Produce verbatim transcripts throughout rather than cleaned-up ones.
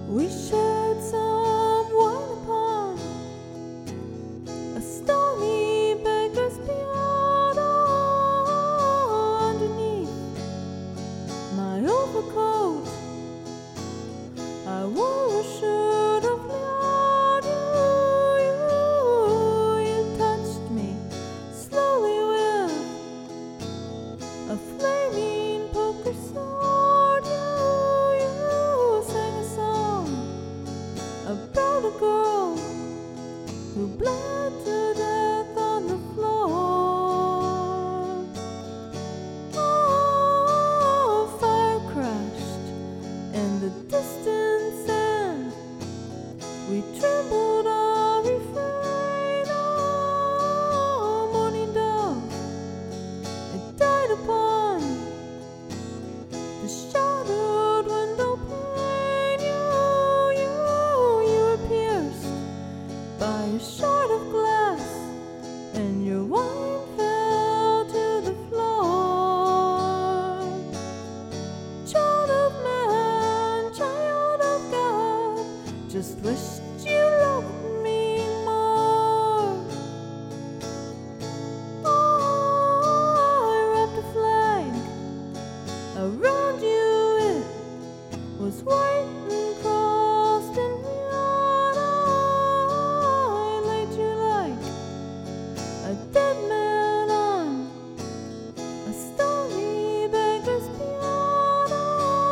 We shared some wine upon a stony beggar's piano. Underneath my overcoat, I wore a shirt of cloud. You, you, you touched me slowly with a flaming poker sword. You, you sang a song about a girl who bled to death on the floor. Oh, fire crashed in the distance, and we trembled our refrain. Oh, morning dove, it died upon the shattered window pane. You, you, you were pierced by a shard of glass, and your wine fell to the floor. Child of man, child of God, just wished you loved me more. Oh, I wrapped a flag around you, it was white and crossed in neon. I laid you like a dead man on a stony beggar's piano.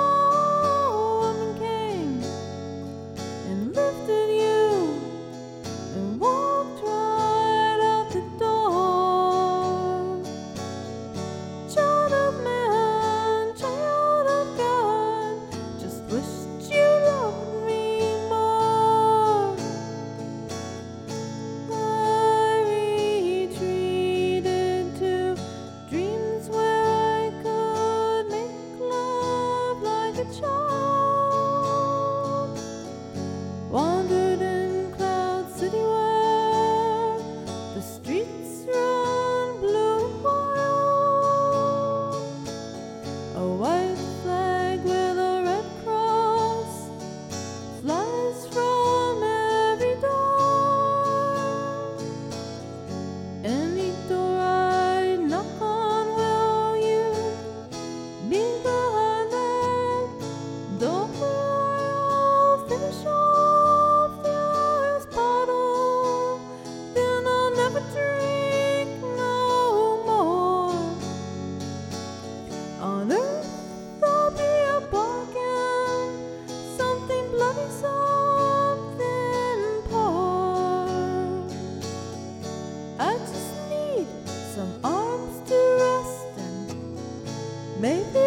Woman came and lifted you and walked right out the door. Child of man, child of God, just wished you loved me more. I retreated to dreams where I could make love like a child. Wandered in Cloud City where the streets run blue and wild. A white flag with a red cross flies from every door. Any door I knock on, will you be behind that door? I'll finish off the ice bottle, then I'll never drink no more. On earth there'll be a bargain, something bloody, something poor. I just need some arms to rest, and maybe